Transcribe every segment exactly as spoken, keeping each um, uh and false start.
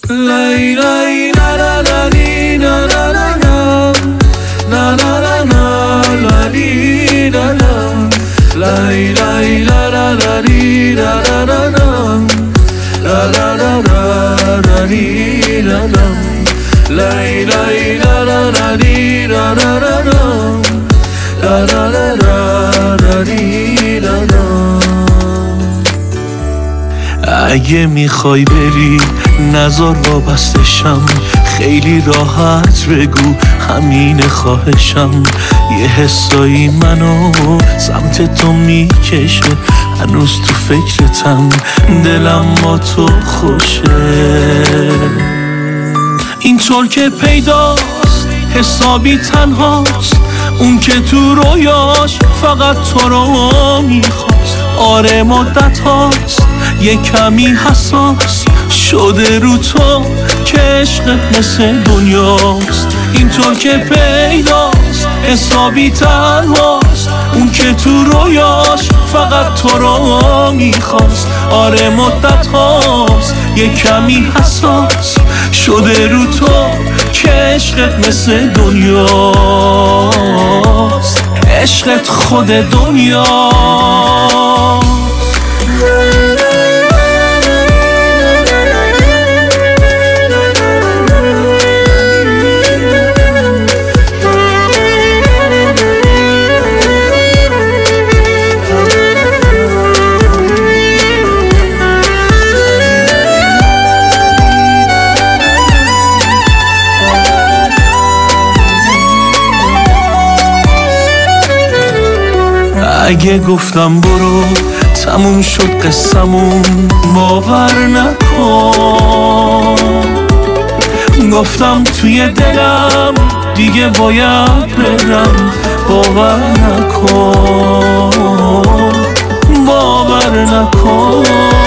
لای لای لا لا لا لی لا لا لا لا لا لا لا لا لا لی لا لا لای لای لا لا لا لی لا لا لا لا لا لا لا لا لی لا لا لای لای لا لا لا لی لا لا لا لا لا لا لا لی لا لا. اگه میخوای بری نزار وابستشم، خیلی راحت بگو همین خواهشم. یه حسایی منو سمت تو میکشه، هنوز تو فکرتم، دلم با تو خوشه. اینطور که پیداست حسابی تنهاست، اون که تو رویاش فقط تو رو میخواست. آره مدت هاست یه کمی حساس شده رو تو که عشقت مثل دنیاست. اینطور که پیداست حسابی تنهاست، اون که تو رویاش فقط تو رو میخواست. آره مدت هاست یه کمی حساس شده رو تو که عشقت مثل دنیاست. عشقت خود دنیاست. اگه گفتم برو تموم شد قصمون، باور نکن. گفتم توی دلم دیگه باید برم، باور نکن، باور نکن.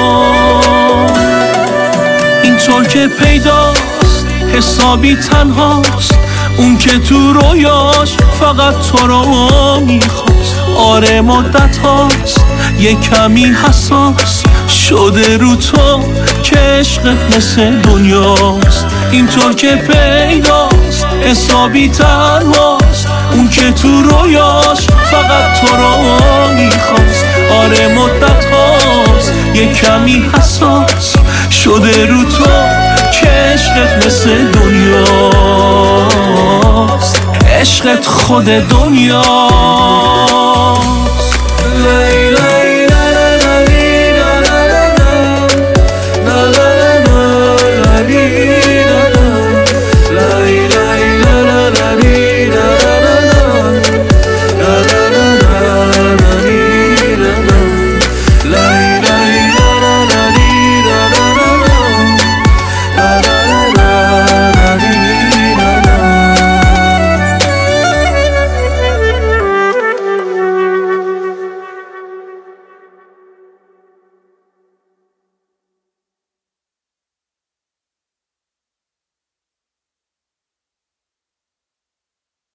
اینطور که پیداست حسابی تنهاست، اون که تو رویاش فقط تو رو میخواست. آره مدت هاست یه کمی حساس شده رو تو که عشقت مثل دنیاست. اینطور که پیداست حسابی تنهاست، اون که تو رویاش فقط تو رو میخواست. آره مدت هاست یه کمی حساس شده رو تو که عشقت مثل دنیاست. عشقت خود دنیاست. لیلا